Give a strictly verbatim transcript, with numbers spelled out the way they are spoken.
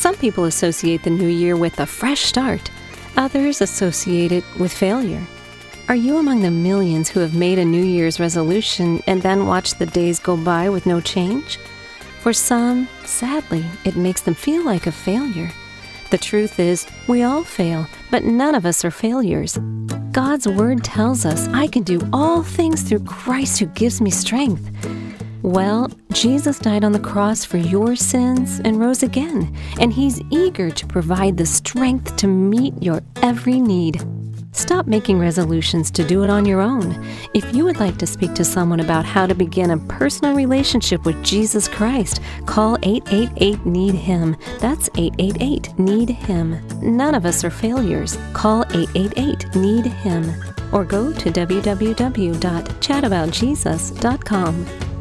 Some people associate the new year with a fresh start. Others associate it with failure. Are you among the millions who have made a New Year's resolution and then watched the days go by with no change? For some, sadly, it makes them feel like a failure. The truth is, we all fail, but none of us are failures. God's Word tells us, I can do all things through Christ who gives me strength. Well, Jesus died on the cross for your sins and rose again, and He's eager to provide the strength to meet your every need. Stop making resolutions to do it on your own. If you would like to speak to someone about how to begin a personal relationship with Jesus Christ, call eight eight eight, need him. That's eight eight eight, need him. None of us are failures. Call eight eight eight, need him. Or go to w w w dot chat about jesus dot com.